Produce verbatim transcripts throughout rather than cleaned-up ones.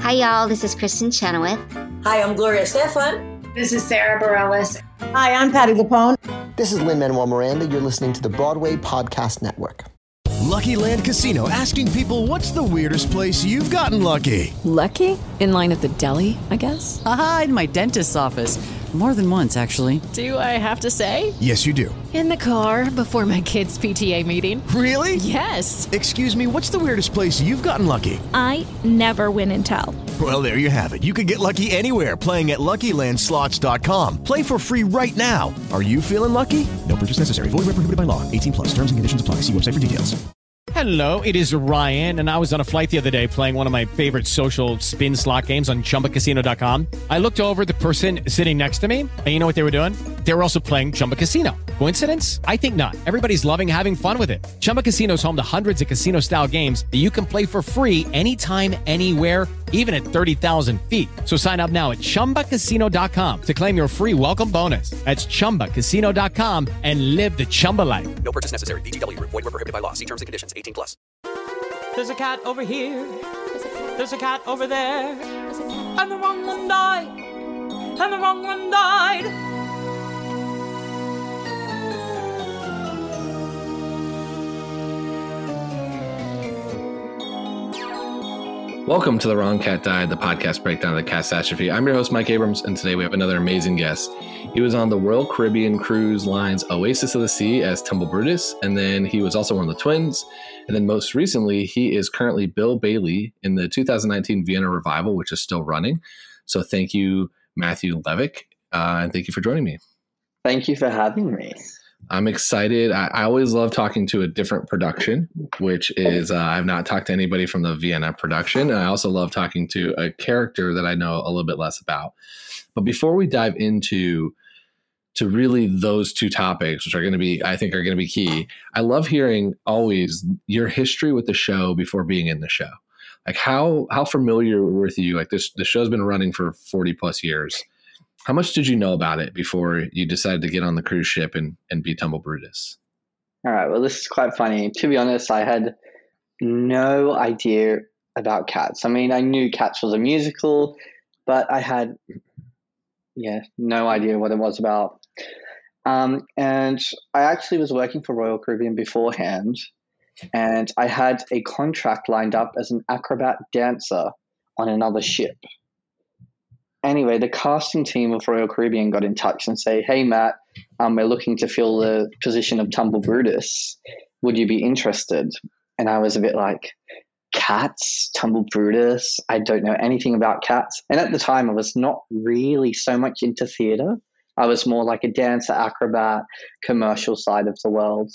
Hi, y'all. This is Kristen Chenoweth. Hi, I'm Gloria Estefan. This is Sarah Bareilles. Hi, I'm Patti LuPone. This is Lin-Manuel Miranda. You're listening to the Broadway Podcast Network. Lucky Land Casino, asking people, what's the weirdest place you've gotten lucky? Lucky? In line at the deli, I guess? Aha, in my dentist's office. More than once, actually. Do I have to say? Yes, you do. In the car before my kids' P T A meeting. Really? Yes. Excuse me, what's the weirdest place you've gotten lucky? I never win and tell. Well, there you have it. You can get lucky anywhere, playing at Lucky Land Slots dot com. Play for free right now. Are you feeling lucky? No purchase necessary. Void where prohibited by law. eighteen plus. Terms and conditions apply. See website for details. Hello, it is Ryan, and I was on a flight the other day playing one of my favorite social spin slot games on Chumba Casino dot com. I looked over at the person sitting next to me, and you know what they were doing? They were also playing Chumba Casino. Coincidence? I think not. Everybody's loving having fun with it. Chumba Casino is home to hundreds of casino-style games that you can play for free anytime, anywhere, even at thirty thousand feet. So sign up now at Chumba Casino dot com to claim your free welcome bonus. That's Chumba Casino dot com and live the Chumba life. No purchase necessary. V G W. Void where prohibited by law. See terms and conditions. eighteen plus. There's a cat over here. There's a cat over there. And the wrong one died. And the wrong one died. Welcome to The Wrong Cat Died, the podcast breakdown of the catastrophe. I'm your host, Mike Abrams, and today we have another amazing guest. He was on the Royal Caribbean Cruise Line's Oasis of the Sea as Tumble Brutus, and then he was also one of the twins. And then most recently, he is currently Bill Bailey in the two thousand nineteen Vienna Revival, which is still running. So thank you, Matthew Levick, uh, and thank you for joining me. Thank you for having me. I'm excited. I, I always love talking to a different production, which is uh, I've not talked to anybody from the Vienna production. And I also love talking to a character that I know a little bit less about. But before we dive into to really those two topics, which are going to be, I think are going to be key, I love hearing always your history with the show before being in the show. Like how how familiar with you? Like this, the show's been running for forty plus years. How much did you know about it before you decided to get on the cruise ship and, and be Tumble Brutus? All right. Well, this is quite funny. To be honest, I had no idea about Cats. I mean, I knew Cats was a musical, but I had, yeah, no idea what it was about. Um, and I actually was working for Royal Caribbean beforehand, and I had a contract lined up as an acrobat dancer on another ship. Anyway, the casting team of Royal Caribbean got in touch and say, hey, Matt, um, we're looking to fill the position of Tumble Brutus. Would you be interested? And I was a bit like, Cats, Tumble Brutus? I don't know anything about Cats. And at the time, I was not really so much into theater. I was more like a dancer, acrobat, commercial side of the world.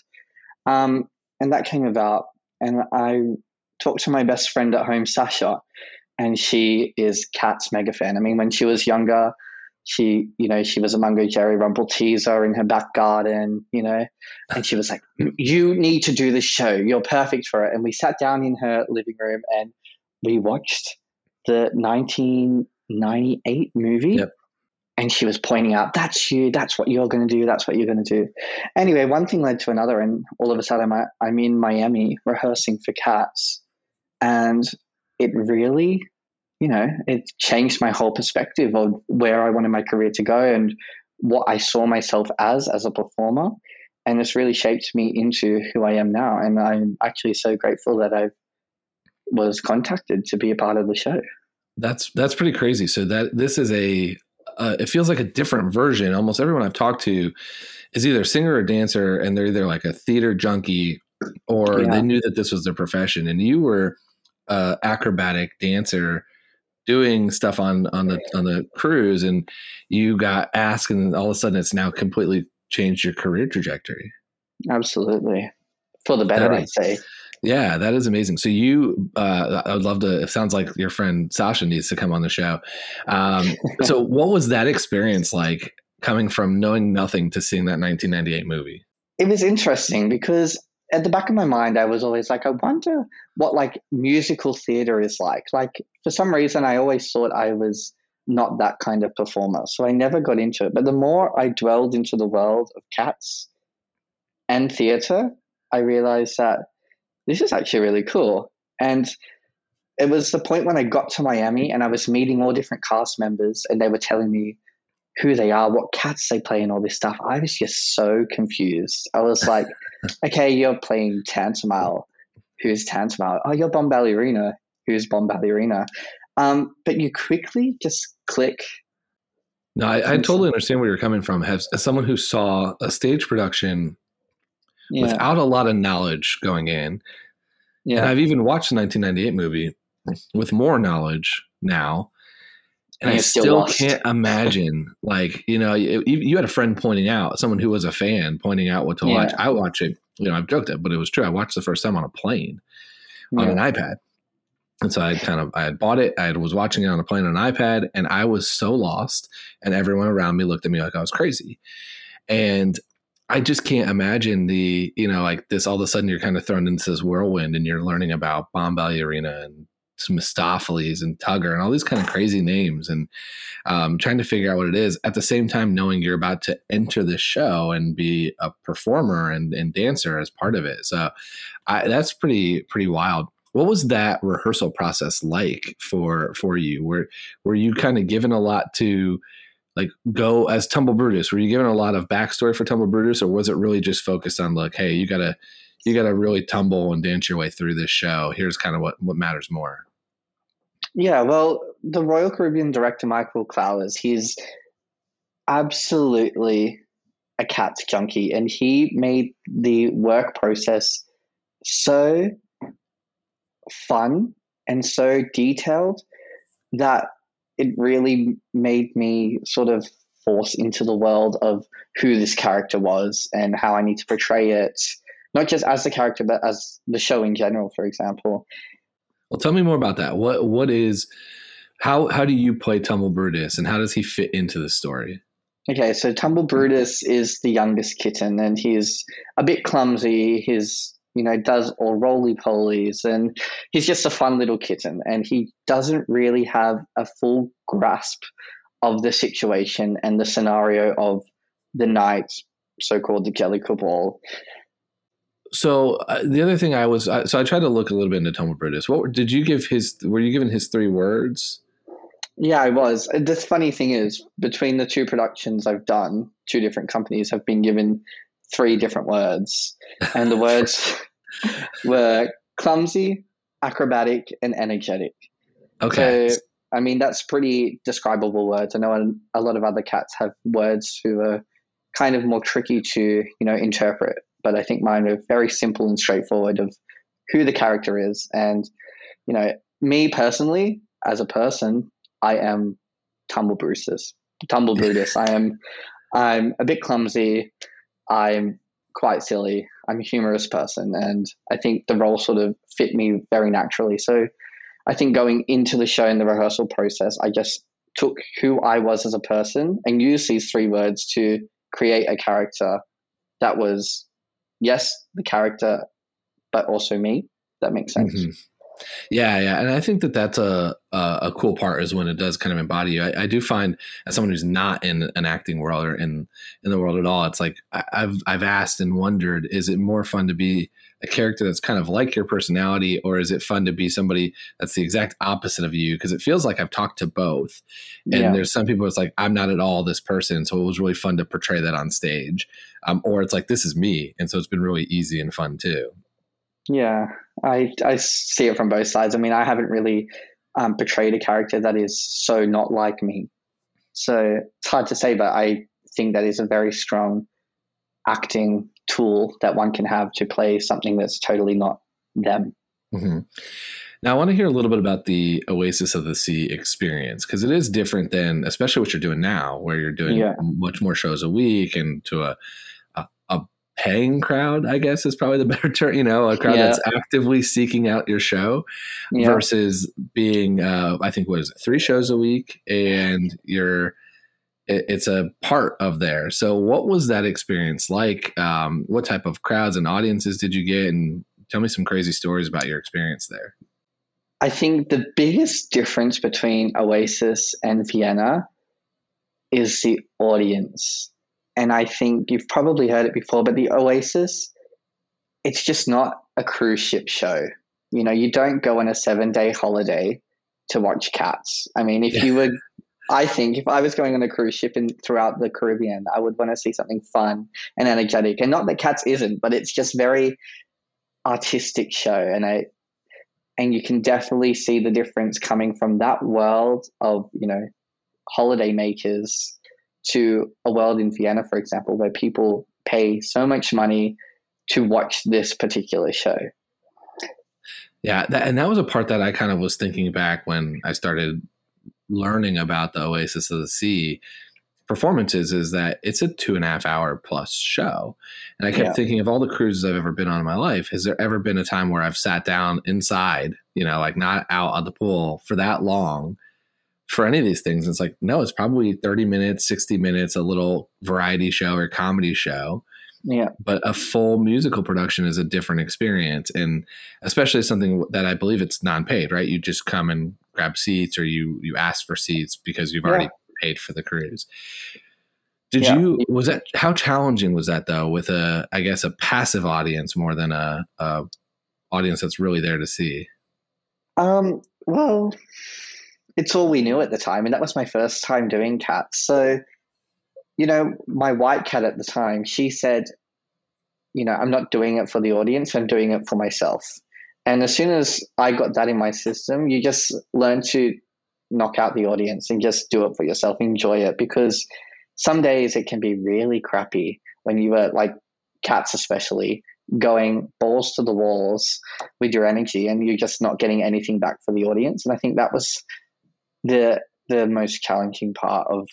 Um, and that came about. And I talked to my best friend at home, Sasha, and she is Cats mega fan. I mean, when she was younger, she, you know, she was a Mungo Jerry Rumble teaser in her back garden, you know, and she was like, you need to do this show. You're perfect for it. And we sat down in her living room and we watched the nineteen ninety-eight movie. Yep. And she was pointing out, that's you, that's what you're going to do, that's what you're going to do. Anyway, one thing led to another. And all of a sudden I'm, I'm in Miami rehearsing for Cats. And it really, you know, it changed my whole perspective of where I wanted my career to go and what I saw myself as, as a performer. And it's really shaped me into who I am now. And I'm actually so grateful that I was contacted to be a part of the show. That's, that's pretty crazy. So that this is a, uh, it feels like a different version. Almost everyone I've talked to is either a singer or dancer, and they're either like a theater junkie or yeah. they knew that this was their profession. And you were uh, acrobatic dancer doing stuff on, on the, on the cruise, and you got asked, and all of a sudden it's now completely changed your career trajectory. Absolutely. For the better, I'd say. Yeah, that is amazing. So you, uh, I would love to, it sounds like your friend Sasha needs to come on the show. Um, so what was that experience like, coming from knowing nothing to seeing that nineteen ninety-eight movie? It was interesting because at the back of my mind, I was always like, I wonder what like musical theater is like. Like for some reason, I always thought I was not that kind of performer. So I never got into it. But the more I dwelled into the world of Cats and theater, I realized that this is actually really cool. And it was the point when I got to Miami and I was meeting all different cast members and they were telling me who they are, what cats they play and all this stuff. I was just so confused. I was like, okay, you're playing Tantamile. Who's Tantamile? Oh, you're Bombalurina. Who's Bombalurina? Um, but you quickly just click. No, I, I totally understand where you're coming from. As, as someone who saw a stage production yeah. without a lot of knowledge going in, yeah. and I've even watched the nineteen ninety-eight movie with more knowledge now, and, and I still, still can't imagine, like, you know, you, you had a friend pointing out, someone who was a fan pointing out what to yeah. watch. I watch it, you know, I've joked it, but it was true. I watched the first time on a plane yeah. on an iPad. And so I kind of, I had bought it. I was watching it on a plane on an iPad and I was so lost and everyone around me looked at me like I was crazy. And I just can't imagine the, you know, like this, all of a sudden you're kind of thrown into this whirlwind and you're learning about Bombalurina and Mistopheles and Tugger and all these kind of crazy names and um, trying to figure out what it is at the same time knowing you're about to enter this show and be a performer and, and dancer as part of it. So I, that's pretty, pretty wild. What was that rehearsal process like for, for you? Were, were you kind of given a lot to like go as Tumble Brutus? Were you given a lot of backstory for Tumble Brutus, or was it really just focused on like, hey, you gotta, you gotta really tumble and dance your way through this show. Here's kind of what, what matters more. Yeah, well, the Royal Caribbean director, Michael Clowes, he's absolutely a Cats junkie, and he made the work process so fun and so detailed that it really made me sort of force into the world of who this character was and how I need to portray it, not just as the character, but as the show in general, for example. Well, tell me more about that. What, what is, how, how do you play Tumble Brutus and how does he fit into the story? Okay, so Tumble Brutus is the youngest kitten and he's a bit clumsy. He's, you know, does all roly-polies and he's just a fun little kitten and he doesn't really have a full grasp of the situation and the scenario of the night, so-called the Jellicle Ball. So uh, the other thing I was, uh, so I tried to look a little bit into Tumble Brutus. What did you give his, were you given his three words? Yeah, I was. The funny thing is, between the two productions I've done, two different companies have been given three different words. And the words were clumsy, acrobatic, and energetic. Okay. So, I mean, that's pretty describable words. I know a lot of other cats have words who are kind of more tricky to, you know, interpret. But I think mine are very simple and straightforward of who the character is. And, you know, me personally, as a person, I am Tumble Brutus. Tumble Brutus. I am, I'm a bit clumsy. I'm quite silly. I'm a humorous person. And I think the role sort of fit me very naturally. So I think going into the show in the rehearsal process, I just took who I was as a person and used these three words to create a character that was, yes, the character, but also me. That makes sense. Mm-hmm. Yeah, yeah, and I think that that's a, a a cool part is when it does kind of embody you. I, I do find as someone who's not in an acting world or in in the world at all, it's like I, I've I've asked and wondered: is it more fun to be a character that's kind of like your personality, or is it fun to be somebody that's the exact opposite of you? Because it feels like I've talked to both, and yeah. there's some people it's like I'm not at all this person, so it was really fun to portray that on stage, um, or it's like this is me, and so it's been really easy and fun too. Yeah, I I see it from both sides. I mean, I haven't really um, portrayed a character that is so not like me. So it's hard to say, but I think that is a very strong acting tool that one can have to play something that's totally not them. Mm-hmm. Now, I want to hear a little bit about the Oasis of the Sea experience, because it is different than, especially what you're doing now, where you're doing yeah. much more shows a week and to a paying crowd, I guess is probably the better term, you know, a crowd yeah. that's actively seeking out your show yeah. versus being, uh, I think, what is it, three shows a week and you're, it, it's a part of there. So what was that experience like? Um, what type of crowds and audiences did you get? And tell me some crazy stories about your experience there. I think the biggest difference between Oasis and Vienna is the audience. And I think you've probably heard it before, but the Oasis, it's just not a cruise ship show. You know, you don't go on a seven day holiday to watch Cats. I mean, if you would, I think if I was going on a cruise ship in throughout the Caribbean, I would want to see something fun and energetic. And not that Cats isn't, but it's just very artistic show. And I, and you can definitely see the difference coming from that world of, you know, holiday makers to a world in Vienna, for example, where people pay so much money to watch this particular show. Yeah, that, and that was a part that I kind of was thinking back when I started learning about the Oasis of the Sea performances, is that it's a two and a half hour plus show. And I kept Yeah. thinking of all the cruises I've ever been on in my life, has there ever been a time where I've sat down inside, you know, like not out on the pool for that long for any of these things? And it's like, no, it's probably thirty minutes, sixty minutes, a little variety show or comedy show. Yeah. But a full musical production is a different experience. And especially something that I believe it's non-paid, right? You just come and grab seats, or you, you ask for seats because you've already Yeah. paid for the cruise. Did Yeah. you, was that, how challenging was that though, with a, I guess, a passive audience more than a, a audience that's really there to see? Um, well, it's all we knew at the time. And that was my first time doing Cats. So, you know, my white cat at the time, she said, you know, I'm not doing it for the audience, I'm doing it for myself. And as soon as I got that in my system, you just learn to knock out the audience and just do it for yourself, enjoy it. Because some days it can be really crappy when you are like Cats, especially going balls to the walls with your energy and you're just not getting anything back for the audience. And I think that was the the most challenging part of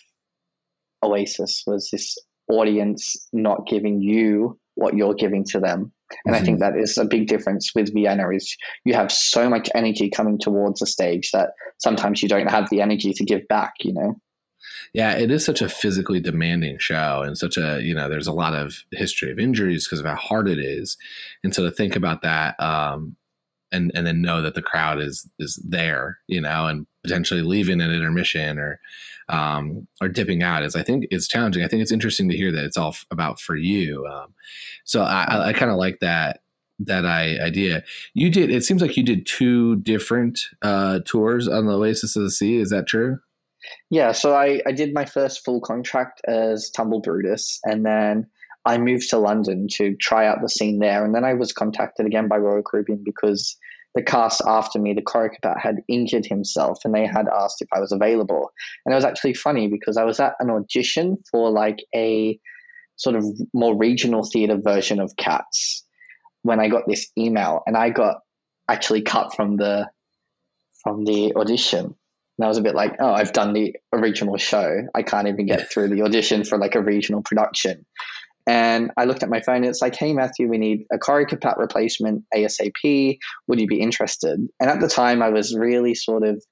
Oasis, was this audience not giving you what you're giving to them. And mm-hmm. I think that is a big difference with Vienna, is you have so much energy coming towards the stage that sometimes you don't have the energy to give back, you know? Yeah, it is such a physically demanding show, and such a, you know, there's a lot of history of injuries because of how hard it is. And so to think about that, um, and, and then know that the crowd is, is there, you know, and potentially leaving an intermission or, um, or dipping out, is, I think it's challenging. I think it's interesting to hear that it's all f- about for you. Um, so I, I kind of like that, that I, idea. You did, it seems like you did two different uh, tours on the Oasis of the Sea. Is that true? Yeah. So I, I did my first full contract as Tumble Brutus, and then I moved to London to try out the scene there. And then I was contacted again by Royal Caribbean because the cast after me, the choreographer, had injured himself, and they had asked if I was available. And it was actually funny because I was at an audition for like a sort of more regional theatre version of Cats when I got this email, and I got actually cut from the from the audition. And I was a bit like, oh, I've done the original show. I can't even get through the audition for like a regional production. And I looked at my phone and it's like, hey, Matthew, we need a Corey Kapat replacement ASAP. Would you be interested? And at the time I was really sort of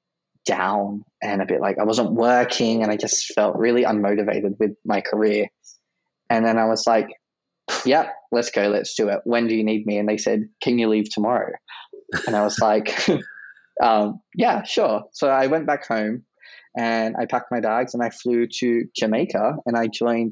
down and a bit like I wasn't working, and I just felt really unmotivated with my career. And then I was like, yep, let's go. Let's do it. When do you need me? And they said, can you leave tomorrow? And I was like, um, yeah, sure. So I went back home and I packed my bags and I flew to Jamaica, and I joined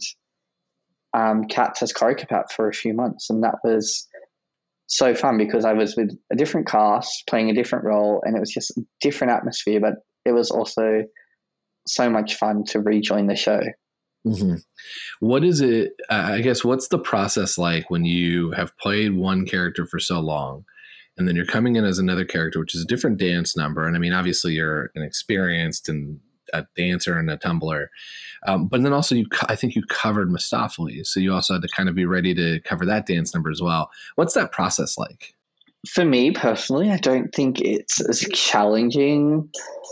Um, Cats as Corey Kapat for a few months, and that was so fun because I was with a different cast playing a different role, and it was just a different atmosphere, but it was also so much fun to rejoin the show. Mm-hmm. What is it, uh, I guess, what's the process like when you have played one character for so long and then you're coming in as another character, which is a different dance number? And I mean, obviously you're an experienced and a dancer and a tumbler. Um, but then also you, I think you covered Mistopheles. So you also had to kind of be ready to cover that dance number as well. What's that process like? For me personally, I don't think it's as challenging.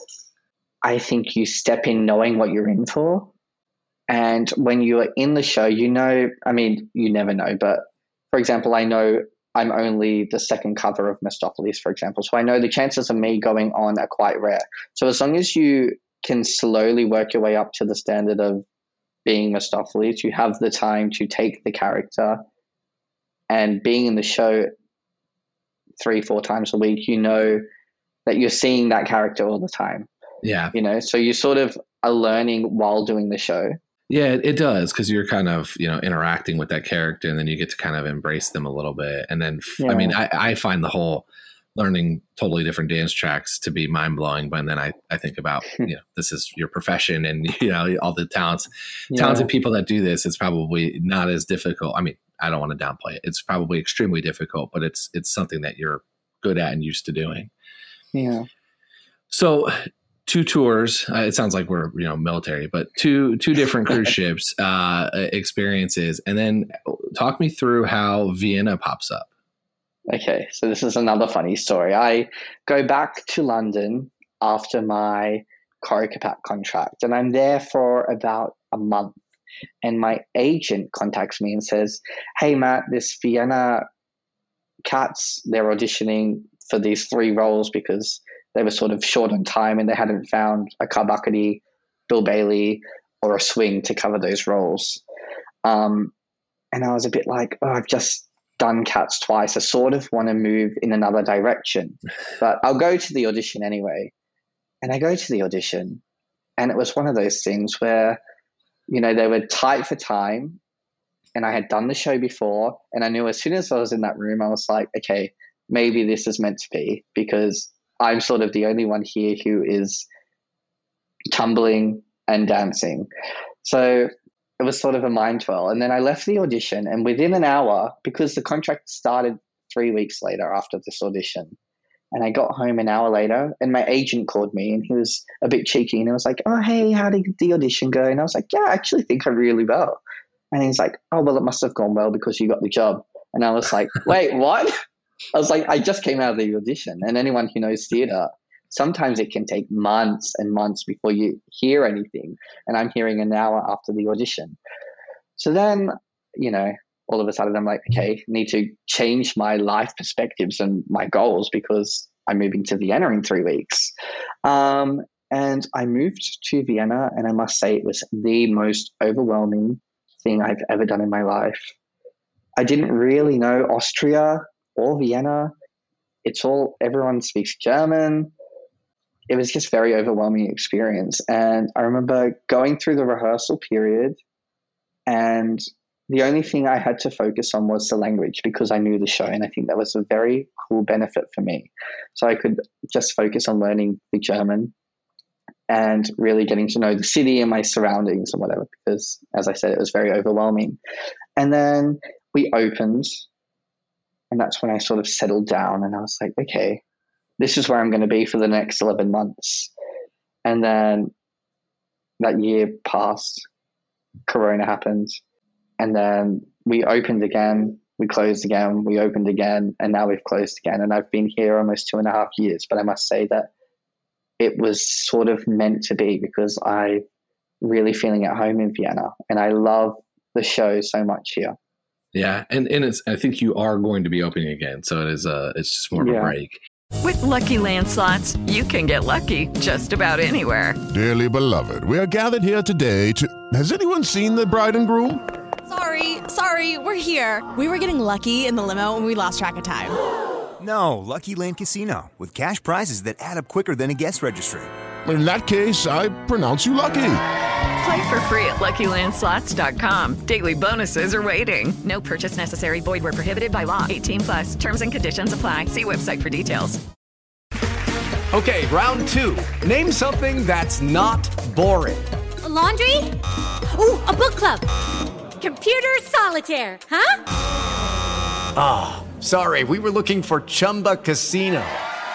I think you step in knowing what you're in for. And when you are in the show, you know, I mean, you never know, but for example, I know I'm only the second cover of Mistopheles, for example. So I know the chances of me going on are quite rare. So as long as you can slowly work your way up to the standard of being Mistopheles, you have the time to take the character, and being in the show three, four times a week, you know that you're seeing that character all the time. Yeah. You know, so you sort of are learning while doing the show. Yeah, it does, because you're kind of, you know, interacting with that character, and then you get to kind of embrace them a little bit. And then, yeah. I mean, I, I find the whole learning totally different dance tracks to be mind blowing. But then I, I think about, you know, this is your profession and, you know, all the talents, yeah. talented people that do this. It's probably not as difficult. I mean, I don't want to downplay it. It's probably extremely difficult, but it's, it's something that you're good at and used to doing. Yeah. So two tours, uh, it sounds like we're, you know, military, but two, two different cruise ships, uh, experiences. And then talk me through how Vienna pops up. Okay, so this is another funny story. I go back to London after my Choreocat contract, and I'm there for about a month. And my agent contacts me and says, "Hey, Matt, this Vienna Cats, they're auditioning for these three roles because they were sort of short on time and they hadn't found a Carbuckety, Bill Bailey, or a Swing to cover those roles." Um, and I was a bit like, oh, I've just done Cats twice. I sort of want to move in another direction, but I'll go to the audition anyway. And I go to the audition, and it was one of those things where, you know, they were tight for time, and I had done the show before, and I knew as soon as I was in that room, I was like, okay, maybe this is meant to be, because I'm sort of the only one here who is tumbling and dancing. So it was sort of a mind twirl. And then I left the audition, and within an hour, because the contract started three weeks later after this audition, and I got home an hour later, and my agent called me, and he was a bit cheeky, and he was like, "Oh, hey, how did the audition go?" And I was like, "Yeah, I actually think I really well." And he's like, "Oh, well, it must have gone well because you got the job." And I was like, wait, what? I was like, I just came out of the audition, and anyone who knows theater, sometimes it can take months and months before you hear anything. And I'm hearing an hour after the audition. So then, you know, all of a sudden I'm like, okay, need to change my life perspectives and my goals because I'm moving to Vienna in three weeks. Um, and I moved to Vienna, and I must say it was the most overwhelming thing I've ever done in my life. I didn't really know Austria or Vienna. It's all, everyone speaks German. It was just very overwhelming experience. And I remember going through the rehearsal period, and the only thing I had to focus on was the language because I knew the show. And I think that was a very cool benefit for me. So I could just focus on learning the German and really getting to know the city and my surroundings and whatever, because as I said, it was very overwhelming. And then we opened, and that's when I sort of settled down, and I was like, okay, this is where I'm going to be for the next eleven months. And then that year passed, Corona happened, and then we opened again, we closed again, we opened again, and now we've closed again. And I've been here almost two and a half years, but I must say that it was sort of meant to be because I'm really feeling at home in Vienna, and I love the show so much here. Yeah, and, and it's, I think you are going to be opening again, so it is a, it's just more of yeah. a break. With Lucky Land Slots, you can get lucky just about anywhere. Dearly beloved, we are gathered here today to... Has anyone seen the bride and groom? Sorry, sorry, we're here. We were getting lucky in the limo and we lost track of time. No, Lucky Land Casino, with cash prizes that add up quicker than a guest registry. In that case, I pronounce you lucky. Play for free at Lucky Land Slots dot com. Daily bonuses are waiting. No purchase necessary. Void where prohibited by law. eighteen plus. Terms and conditions apply. See website for details. Okay, round two. Name something that's not boring. A laundry? Ooh, a book club. Computer solitaire, huh? Ah, oh, sorry. We were looking for Chumba Casino.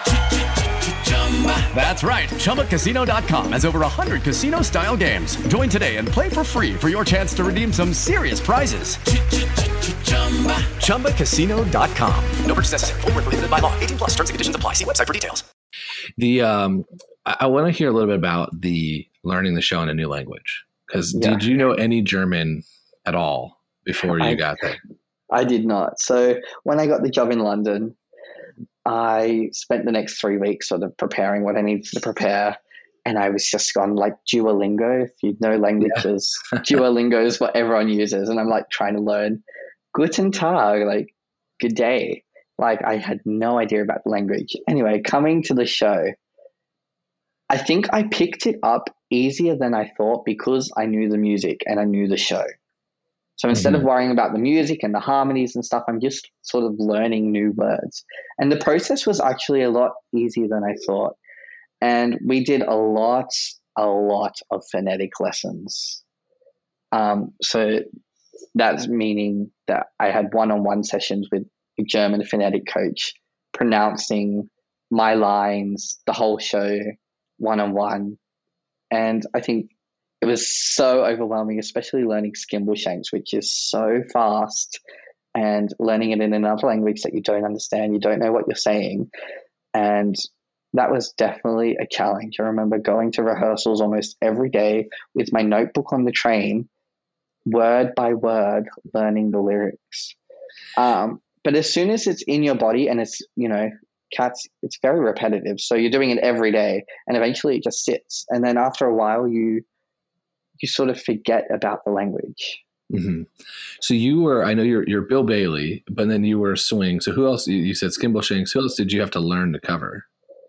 That's right. Chumba Casino dot com has over one hundred casino-style games. Join today and play for free for your chance to redeem some serious prizes. Chumba Casino dot com. No purchase necessary. Void where prohibited by law. eighteen plus. Terms and conditions apply. See website for details. The um, I, I want to hear a little bit about the learning the show in a new language. Because yeah. Did you know any German at all before you I, got there? I did not. So when I got the job in London, I spent the next three weeks sort of preparing what I needed to prepare. And I was just on like Duolingo. If you know languages, yeah. Duolingo is what everyone uses. And I'm like trying to learn Guten Tag, like good day. Like I had no idea about the language. Anyway, coming to the show, I think I picked it up easier than I thought because I knew the music and I knew the show. So instead Mm-hmm. of worrying about the music and the harmonies and stuff, I'm just sort of learning new words. And the process was actually a lot easier than I thought. And we did a lot, a lot of phonetic lessons. Um, so that's meaning that I had one-on-one sessions with a German phonetic coach, pronouncing my lines, the whole show, one-on-one. And I think it was so overwhelming, especially learning Skimbleshanks, which is so fast, and learning it in another language that you don't understand, you don't know what you're saying. And that was definitely a challenge. I remember going to rehearsals almost every day with my notebook on the train, word by word, learning the lyrics. Um, but as soon as it's in your body and it's, you know, Cats, it's very repetitive. So you're doing it every day and eventually it just sits. And then after a while, you you sort of forget about the language. Mm-hmm. So you were, I know you're, you're Bill Bailey, but then you were Swing. So who else, you, you said Skimbleshanks, who else did you have to learn to cover?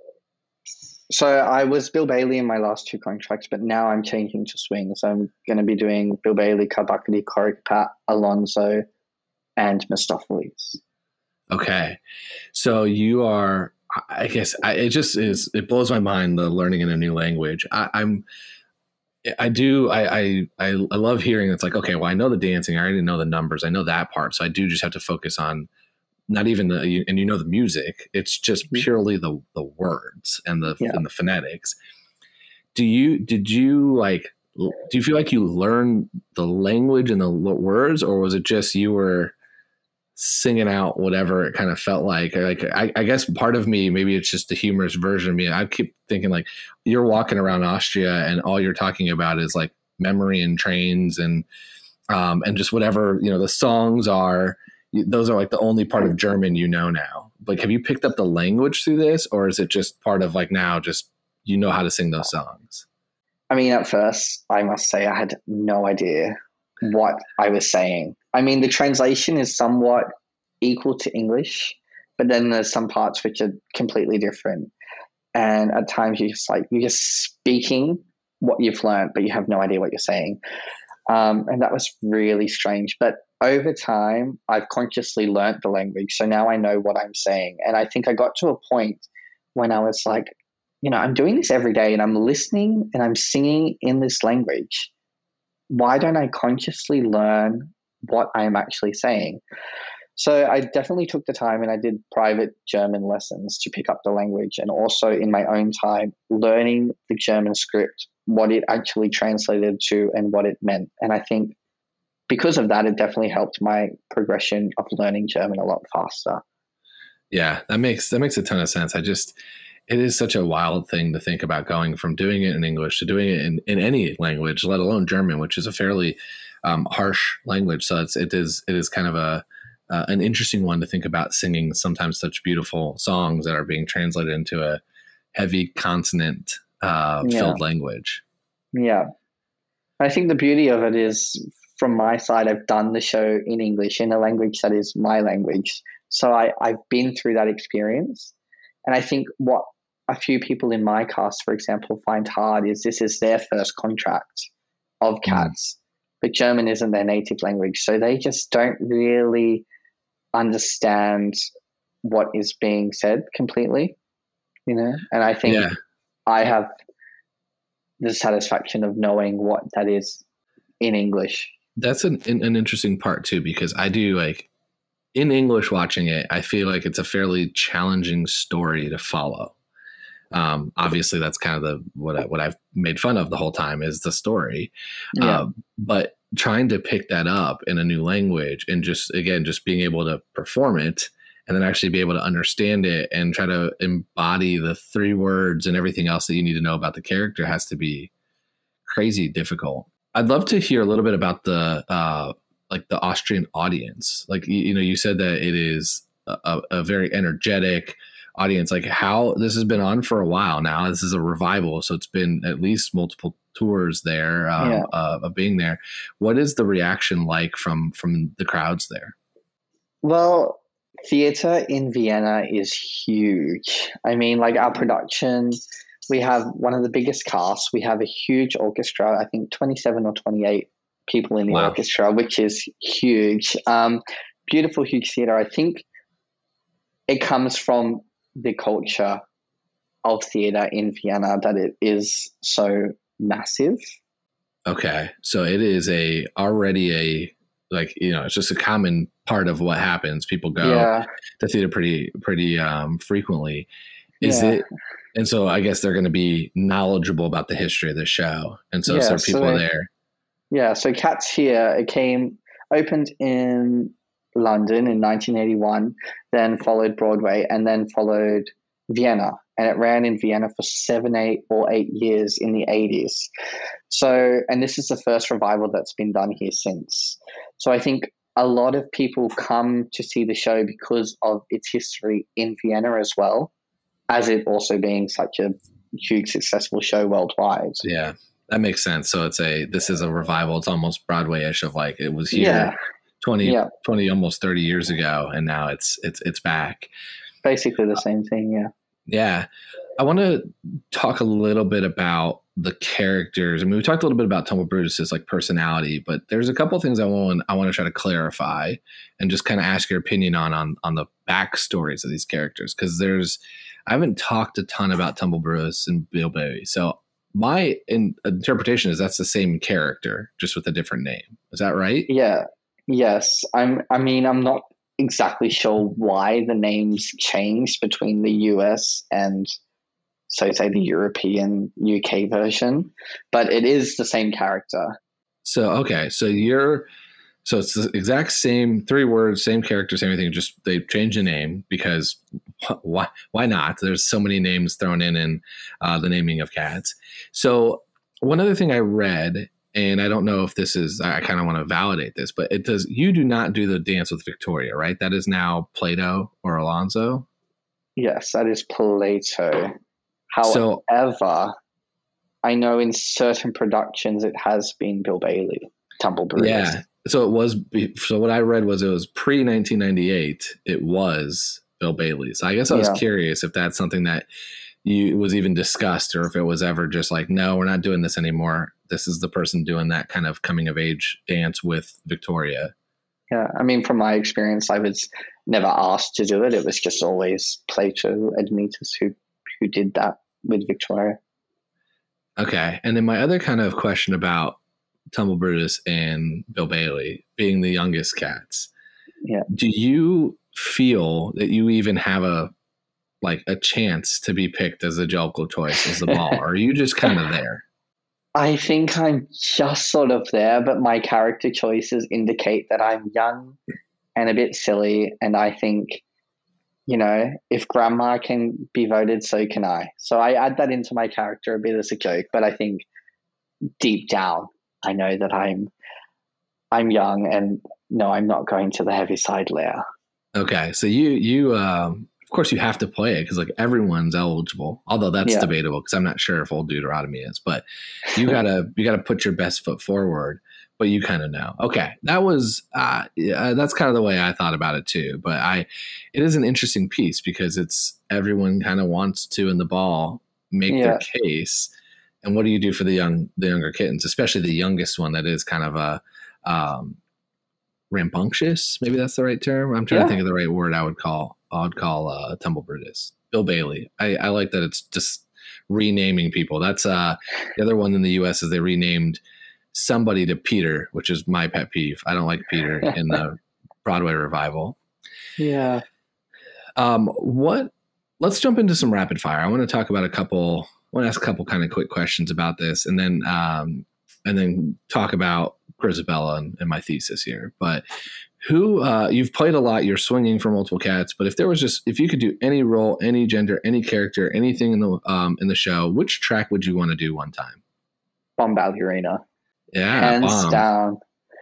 So I was Bill Bailey in my last two contracts, but now I'm changing to Swing. So I'm going to be doing Bill Bailey, Karbakadi, Korik, Pat, Alonso, and Mistopheles. Okay. So you are, I guess I, it just is, it blows my mind, the learning in a new language. I, I'm, I do, I, I, I love hearing it's like, okay, well, I know the dancing, I already know the numbers, I know that part. So I do just have to focus on not even the, and you know, the music, it's just purely the, the words and the, yeah. and the phonetics. Do you, did you like, do you feel like you learned the language and the words, or was it just, you were singing out whatever it kind of felt like? Like, I, I guess part of me, maybe it's just the humorous version of me. I keep thinking like you're walking around Austria and all you're talking about is like memory and trains and, um, and just whatever, you know, the songs are, those are like the only part of German, you know, now. Like, have you picked up the language through this, or is it just part of like now just, you know, how to sing those songs? I mean, at first I must say I had no idea what I was saying. I mean, the translation is somewhat equal to English, but then there's some parts which are completely different. And at times you're just like, you're just speaking what you've learned, but you have no idea what you're saying. Um, and that was really strange. But over time, I've consciously learnt the language. So now I know what I'm saying. And I think I got to a point when I was like, you know, I'm doing this every day and I'm listening and I'm singing in this language. Why don't I consciously learn what I'm actually saying? So I definitely took the time and I did private German lessons to pick up the language, and also in my own time learning the German script, what it actually translated to and what it meant. And I think because of that, it definitely helped my progression of learning German a lot faster. Yeah, that makes that makes a ton of sense. I just, it is such a wild thing to think about going from doing it in English to doing it in, in any language, let alone German, which is a fairly um, harsh language. So it's, it is it is kind of a uh, an interesting one to think about, singing sometimes such beautiful songs that are being translated into a heavy consonant uh, yeah. filled language. Yeah, I think the beauty of it is, from my side, I've done the show in English, in a language that is my language. So I, I've been through that experience. And I think what a few people in my cast, for example, find hard is this is their first contract of Cats, mm. but German isn't their native language. So they just don't really understand what is being said completely, you know? And I think yeah. I have the satisfaction of knowing what that is in English. That's an, an interesting part too, because I do like in English watching it, I feel like it's a fairly challenging story to follow. Um, obviously that's kind of the, what I, what I've made fun of the whole time is the story. Yeah. Um, but trying to pick that up in a new language and just, again, just being able to perform it and then actually be able to understand it and try to embody the three words and everything else that you need to know about the character has to be crazy difficult. I'd love to hear a little bit about the, uh, like the Austrian audience. Like, you, you know, you said that it is a, a very energetic audience. Like, how this has been on for a while now. This is a revival. So it's been at least multiple tours there um, yeah. uh, of being there. What is the reaction like from, from the crowds there? Well, theater in Vienna is huge. I mean, like our production, we have one of the biggest casts. We have a huge orchestra, I think twenty-seven or twenty-eight people in the Wow. orchestra, which is huge. Um, beautiful, huge theater. I think it comes from the culture of theater in Vienna that it is so massive. Okay. So it is a already a like, you know, it's just a common part of what happens. People go Yeah. to theater pretty pretty um frequently. Is Yeah. it and so I guess they're going to be knowledgeable about the history of the show. And so Yeah, is there so people they- there? Yeah, so Cats here, it came, opened in London in nineteen eighty-one, then followed Broadway, and then followed Vienna. And it ran in Vienna for seven, eight, or eight years in the eighties. So, and this is the first revival that's been done here since. So I think a lot of people come to see the show because of its history in Vienna as well, as it also being such a huge successful show worldwide. Yeah. That makes sense. So it's a this is a revival. It's almost Broadway-ish of like it was here Yeah. twenty, Yeah. twenty, almost thirty years ago, and now it's it's it's back. Basically the same thing, yeah. Yeah. I want to talk a little bit about the characters. I mean, we talked a little bit about Tumble Brutus's like personality, but there's a couple of things I want I want to try to clarify and just kind of ask your opinion on on on the backstories of these characters, because there's I haven't talked a ton about Tumble Brutus and Bill Bailey. So my in, interpretation is that's the same character, just with a different name. Is that right? Yeah. Yes. I'm I mean, I'm not exactly sure why the names changed between the U S and, so say, the European U K version, but it is the same character. So, okay. So you're, so it's the exact same three words, same character, same thing. Just they changed the name because why, why not? There's so many names thrown in in uh, the naming of Cats. So one other thing I read, and I don't know if this is, I kind of want to validate this, but it does, you do not do the dance with Victoria, right? That is now Plato or Alonso. Yes, that is Plato. So- However, I know in certain productions it has been Bill Bailey, Tumble Brutus. Yeah. So it was, be- so what I read was it was pre nineteen ninety-eight. It was Bill Bailey. So I guess I was Yeah. curious if that's something that you was even discussed, or if it was ever just like, no, we're not doing this anymore. This is the person doing that kind of coming of age dance with Victoria. Yeah, I mean, from my experience, I was never asked to do it. It was just always Plato Admetus who who did that with Victoria. Okay. And then my other kind of question about Tumble Brutus and Bill Bailey being the youngest Cats. Yeah. Do you feel that you even have a like a chance to be picked as a Jellicle choice as the ball, or are you just kind of there? I think I'm just sort of there, but my character choices indicate that I'm young and a bit silly, and I think, you know, if grandma can be voted, so can I. So I add that into my character a bit as a joke, but I think deep down, I know that I'm I'm young, and no, I'm not going to the Heaviside layer. Okay, so you you um, of course you have to play it because like everyone's eligible. Although that's Yeah. debatable because I'm not sure if Old Deuteronomy is, but you gotta you gotta put your best foot forward. But you kind of know. Okay, that was uh, yeah, that's kind of the way I thought about it too. But I, it is an interesting piece because it's everyone kind of wants to in the ball make Yeah. their case. And what do you do for the young the younger kittens, especially the youngest one that is kind of a um, rambunctious? Maybe that's the right term. I'm trying Yeah. to think of the right word. I would call I would call uh, Tumble Brutus. Bill Bailey. I, I like that it's just renaming people. That's uh, the other one in the U S is they renamed somebody to Peter, which is my pet peeve. I don't like Peter in the Broadway revival. Yeah. Um, what? Let's jump into some rapid fire. I want to talk about a couple. I want to ask a couple kind of quick questions about this, and then um, and then talk about Grisabella and, and my thesis here. But who uh, you've played a lot. You're swinging for multiple Cats. But if there was just if you could do any role, any gender, any character, anything in the um, in the show, which track would you want to do one time? Bomb Ballerina. Yeah, Hands bomb. down.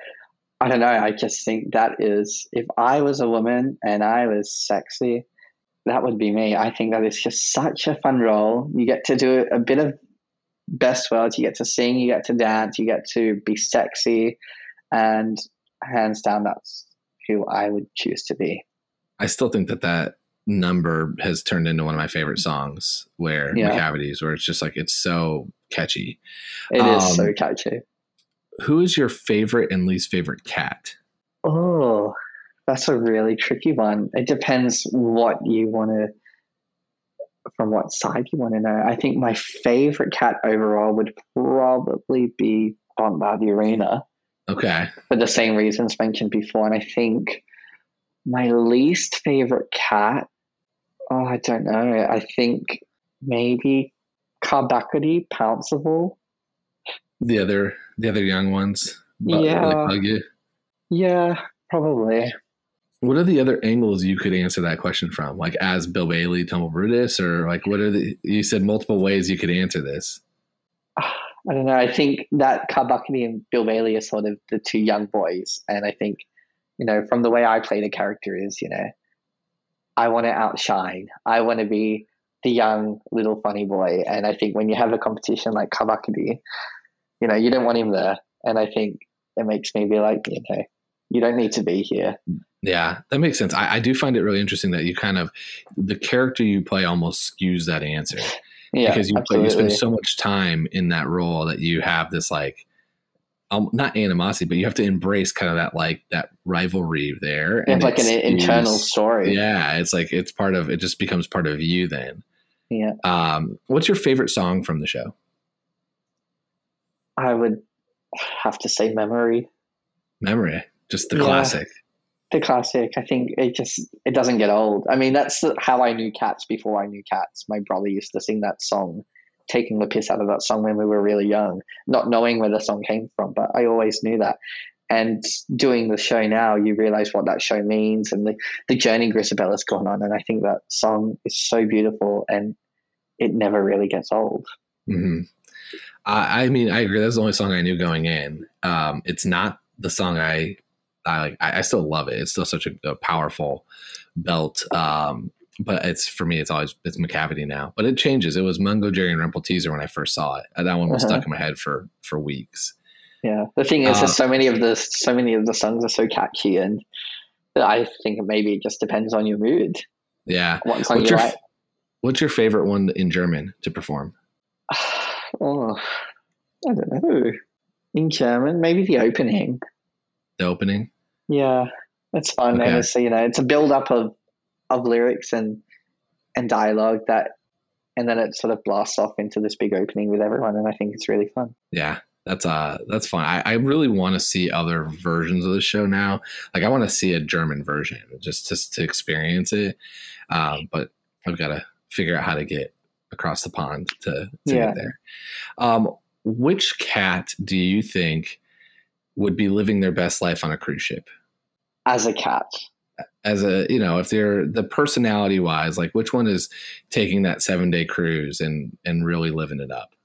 I don't know. I just think that is, if I was a woman and I was sexy, that would be me. I think that is just such a fun role. You get to do a bit of best worlds. You get to sing, you get to dance, you get to be sexy. And hands down, that's who I would choose to be. I still think that that number has turned into one of my favorite songs, where Yeah. McCavities, where it's just like, it's so catchy. It is Um, so catchy. who is your favorite and least favorite cat? Oh, that's a really tricky one. It depends what you want to, from what side you want to know. I think my favorite cat overall would probably be Bombardier. Okay. For the same reasons mentioned before. And I think my least favorite cat, oh, I don't know. I think maybe Carbacity, Pouncival. The other, the other young ones. But Yeah. Like hug you. Yeah, probably. What are the other angles you could answer that question from? Like as Bill Bailey, Tumble Brutus, or like what are the? You said multiple ways you could answer this. I don't know. I think that Carbacity and Bill Bailey are sort of the two young boys, and I think, you know, from the way I play the character is, you know, I want to outshine. I want to be the young little funny boy, and I think when you have a competition like Carbacity, you know, you don't want him there, and I think it makes me be like, you know, you don't need to be here. Yeah, that makes sense. I, I do find it really interesting that you kind of, the character you play almost skews that answer. Yeah, because you play, you absolutely. spend so much time in that role that you have this like, um, not animosity, but you have to embrace kind of that like that rivalry there. It's like an internal story. Yeah, it's like it's part of it. Just becomes part of you then. Yeah. Um, what's your favorite song from the show? I would have to say Memory. Memory, just the Yeah. classic. The classic. I think it just it doesn't get old. I mean, that's how I knew Cats before I knew Cats. My brother used to sing that song, taking the piss out of that song when we were really young, not knowing where the song came from, but I always knew that. And doing the show now, you realize what that show means and the, the journey Grisabella's gone on. And I think that song is so beautiful and it never really gets old. Mm-hmm. I, I mean, I agree. That's the only song I knew going in. Um, it's not the song I I like. I, I still love it. It's still such a, a powerful belt. Um, but it's for me, it's always it's Macavity now. But it changes. It was Mungo, Jerry, and Rumple Teaser when I first saw it. And that one was Uh-huh. stuck in my head for for weeks. Yeah. The thing is, Uh, there's so many of the so many of the songs are so catchy, and I think maybe it just depends on your mood. Yeah. What song What's you your like? What's your favorite one in German to perform? Oh, I don't know. In German, maybe the opening. The opening. Yeah, it's fun, Okay. and it's, you know, it's a build up of of lyrics and and dialogue that, and then it sort of blasts off into this big opening with everyone, and I think it's really fun. Yeah, that's uh that's fun. I, I really want to see other versions of the show now. Like I want to see a German version just just to experience it. Um, but I've got to figure out how to get across the pond to, to Yeah. get there. Um, which cat do you think would be living their best life on a cruise ship? As a cat. As a, you know, if they're the personality wise, like which one is taking that seven day cruise and, and really living it up?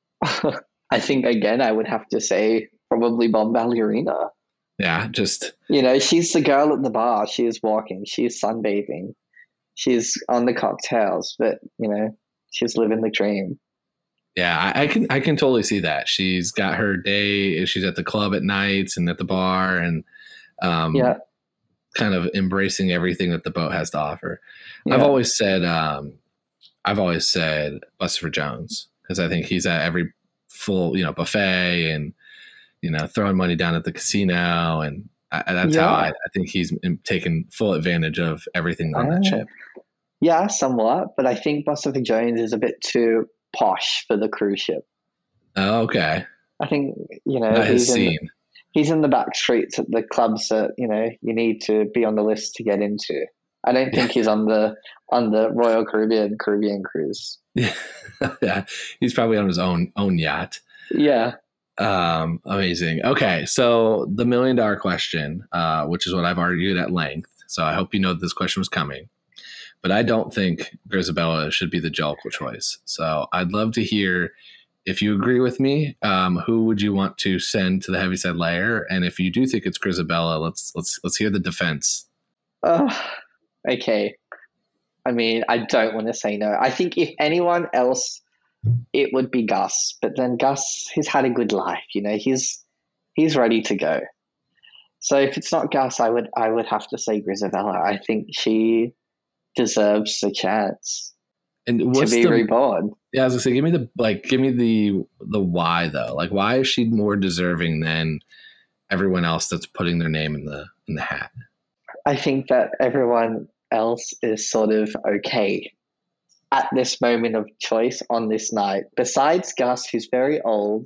I think, again, I would have to say probably Bombalurina. Yeah, just, You know, she's the girl at the bar. She is walking. She's sunbathing. She's on the cocktails, but, you know, she's living the dream. yeah, I, I can, I can totally see that. She's got her day. She's at the club at nights and at the bar and, um, Yeah. kind of embracing everything that the boat has to offer. Yeah. I've always said, um, I've always said Buster Jones, because I think he's at every full, you know, buffet and, you know, throwing money down at the casino. And I, that's Yeah. how I, I think he's taken full advantage of everything on that Oh. ship. Yeah, somewhat, but I think Buster Jones is a bit too posh for the cruise ship. Oh, okay. I think, you know, Not his he's in, scene. he's in the back streets at the clubs that, you know, you need to be on the list to get into. I don't think he's on the on the Royal Caribbean Caribbean cruise. Yeah. Yeah. He's probably on his own, own yacht. Yeah. Um, amazing. Okay. So the million dollar question, uh, which is what I've argued at length. So I hope you know that this question was coming, but I don't think Grisabella should be the Jellicle choice. So I'd love to hear if you agree with me. Um, who would you want to send to the Heaviside Layer? And if you do think it's Grisabella, let's let's let's hear the defense. Oh, okay. I mean, I don't want to say no. I think if anyone else, it would be Gus. But then Gus, he's had a good life. You know, he's he's ready to go. So if it's not Gus, I would I would have to say Grisabella. I think she deserves a chance. And what's to be the, reborn. Yeah, I was gonna say, give me the like, give me the the why though. Like, why is she more deserving than everyone else that's putting their name in the in the hat? I think that everyone else is sort of okay at this moment of choice on this night. Besides Gus, who's very old,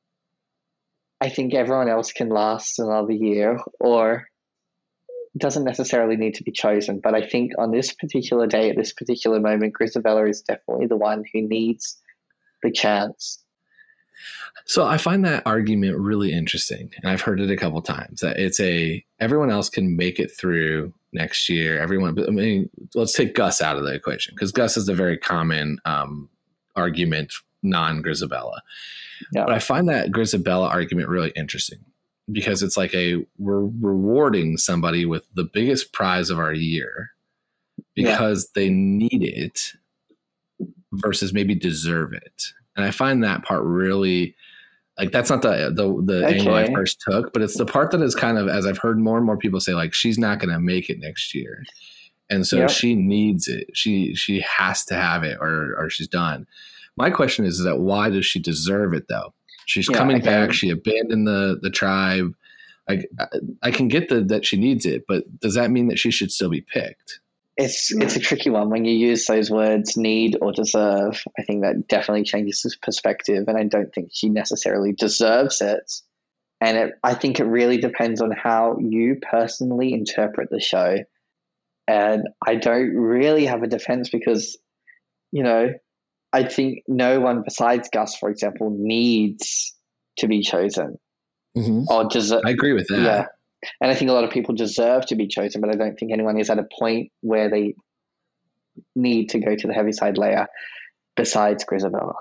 I think everyone else can last another year or doesn't necessarily need to be chosen. But I think on this particular day, at this particular moment, Grizabella is definitely the one who needs the chance. So I find that argument really interesting, and I've heard it a couple of times, that it's a everyone else can make it through next year. Everyone, I mean, let's take Gus out of the equation because Gus is a very common um, argument, non-Grizabella. Yeah. But I find that Grizabella argument really interesting because it's like a we're rewarding somebody with the biggest prize of our year because yeah. they need it versus maybe deserve it. And I find that part really, like, that's not the the, the okay. angle I first took, but it's the part that is kind of, as I've heard more and more people say, like, she's not going to make it next year. And so yep. she needs it. She she has to have it or or she's done. My question is, is that why does she deserve it, though? She's yeah, coming back. She abandoned the the tribe. I, I can get the, that she needs it, but does that mean that she should still be picked? It's it's a tricky one when you use those words, need or deserve. I think that definitely changes his perspective, and I don't think she necessarily deserves it. And it, I think it really depends on how you personally interpret the show. And I don't really have a defense because, you know, I think no one besides Gus, for example, needs to be chosen. Mm-hmm. Or deserve. I agree with that. Yeah. And I think a lot of people deserve to be chosen, but I don't think anyone is at a point where they need to go to the Heaviside layer besides Grizabella.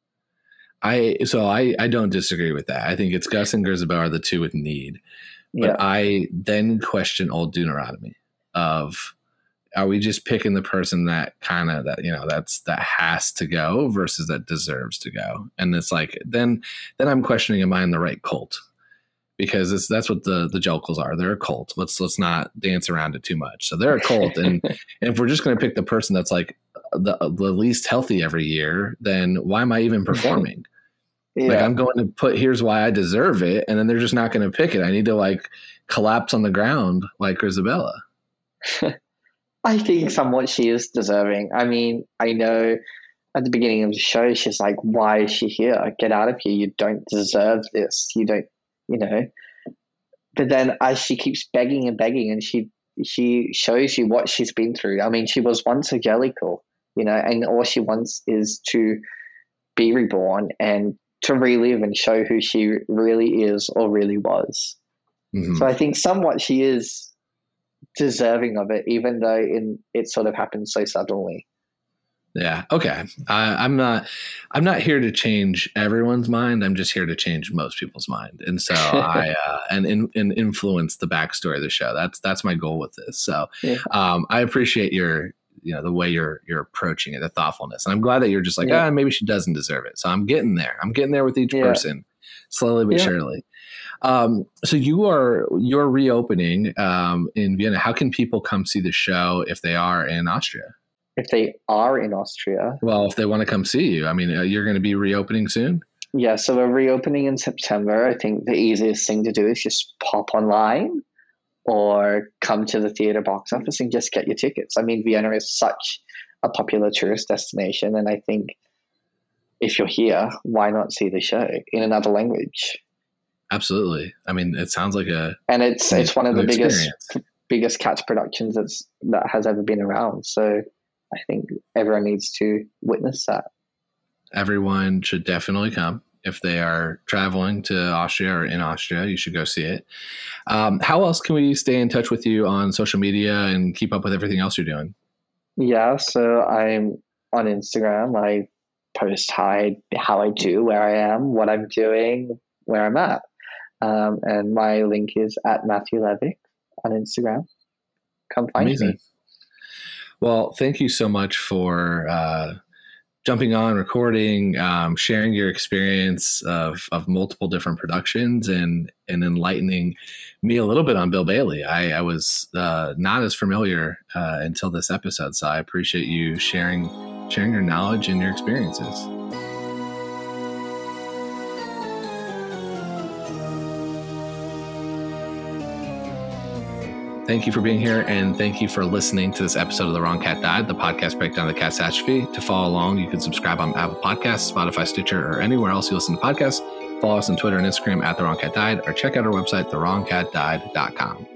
I so I, I don't disagree with that. I think it's Gus and Grizabella are the two with need. But yeah. I then question Old Deuteronomy of, are we just picking the person that kind of that, you know, that's that has to go versus that deserves to go? And it's like, then then I'm questioning, am I in the right cult? Because it's, that's what the the Jellicles are. They're a cult. Let's let's not dance around it too much. So they're a cult, and, and if we're just going to pick the person that's like the the least healthy every year, then why am I even performing? Yeah. Like, I'm going to put here's why I deserve it, and then they're just not going to pick it. I need to like collapse on the ground like Grizabella. I think somewhat she is deserving. I mean, I know at the beginning of the show, she's like, "Why is she here? Get out of here! You don't deserve this. You don't." You know, but then as she keeps begging and begging, and she she shows you what she's been through. I mean, she was once a Jellicle, you know, and all she wants is to be reborn and to relive and show who she really is or really was. Mm-hmm. So I think somewhat she is deserving of it, even though in it sort of happened so suddenly. Yeah. Okay. I, I'm not. I'm not here to change everyone's mind. I'm just here to change most people's mind, and so I uh, and, in, and influence the backstory of the show. That's that's my goal with this. So yeah. um, I appreciate your, you know, the way you're you're approaching it, the thoughtfulness, and I'm glad that you're just like, ah, yeah. oh, maybe she doesn't deserve it. So I'm getting there. I'm getting there with each yeah. person, slowly but yeah. surely. Um, so you are you're reopening um, in Vienna. How can people come see the show if they are in Austria? If they are in Austria. Well, if they want to come see you, I mean, you're going to be reopening soon? Yeah, so we're reopening in September. I think the easiest thing to do is just pop online or come to the theater box office and just get your tickets. I mean, Vienna is such a popular tourist destination, and I think if you're here, why not see the show in another language? Absolutely. I mean, it sounds like a and it's it's one of the biggest biggest Cats productions that's that has ever been around. So I think everyone needs to witness that. Everyone should definitely come. If they are traveling to Austria or in Austria, you should go see it. Um, how else can we stay in touch with you on social media and keep up with everything else you're doing? Yeah, so I'm on Instagram. I post hi, how I do, where I am, what I'm doing, where I'm at. Um, and my link is at Matthew Levick on Instagram. Come find Amazing. me. Well, thank you so much for uh, jumping on, recording, um, sharing your experience of, of multiple different productions and, and enlightening me a little bit on Bill Bailey. I, I was uh, not as familiar uh, until this episode, so I appreciate you sharing sharing your knowledge and your experiences. Thank you for being here, and thank you for listening to this episode of The Wrong Cat Died, the podcast breakdown of the catastrophe. To follow along, you can subscribe on Apple Podcasts, Spotify, Stitcher, or anywhere else you listen to podcasts. Follow us on Twitter and Instagram at The Wrong Cat Died, or check out our website, the wrong cat died dot com.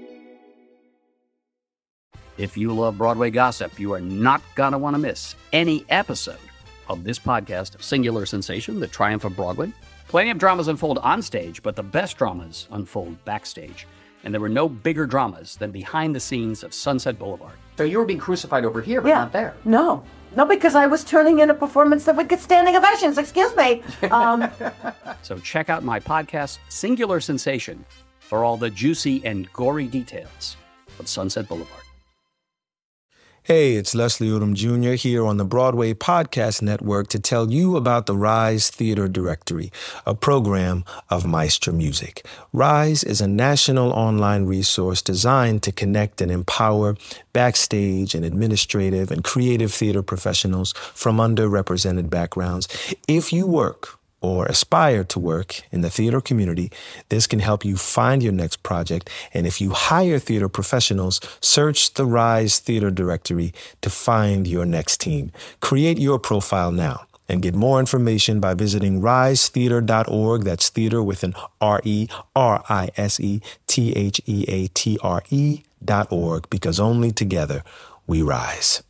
If you love Broadway gossip, you are not going to want to miss any episode of this podcast, Singular Sensation, The Triumph of Broadway. Plenty of dramas unfold on stage, but the best dramas unfold backstage. And there were no bigger dramas than behind the scenes of Sunset Boulevard. So you were being crucified over here, but yeah. not there. No. No, because I was turning in a performance that would get standing ovations. Excuse me. Um, so check out my podcast, Singular Sensation, for all the juicy and gory details of Sunset Boulevard. Hey, it's Leslie Odom Junior here on the Broadway Podcast Network to tell you about the Rise Theater Directory, a program of Maestro Music. Rise is a national online resource designed to connect and empower backstage and administrative and creative theater professionals from underrepresented backgrounds. If you work or aspire to work in the theater community, this can help you find your next project. And if you hire theater professionals, search the Rise Theater Directory to find your next team. Create your profile now and get more information by visiting rise theater dot org. That's theater with an R E, R I S E, T H E A T R E dot org, because only together we rise.